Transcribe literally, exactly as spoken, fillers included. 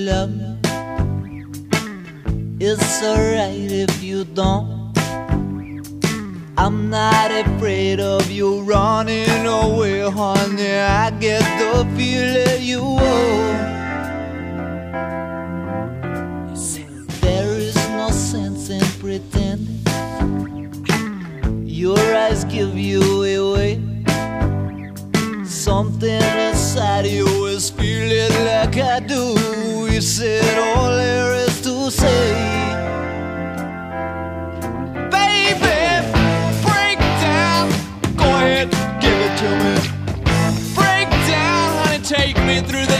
love me. It's alright if you don't. I'm not afraid of you running away, honey. I get the feeling you owe. There is no sense in pretending. Your eyes give you away. Something inside you is feeling like I do. You said all there is to say. Baby, break down. Go ahead, give it to me. Break down, honey, take me through the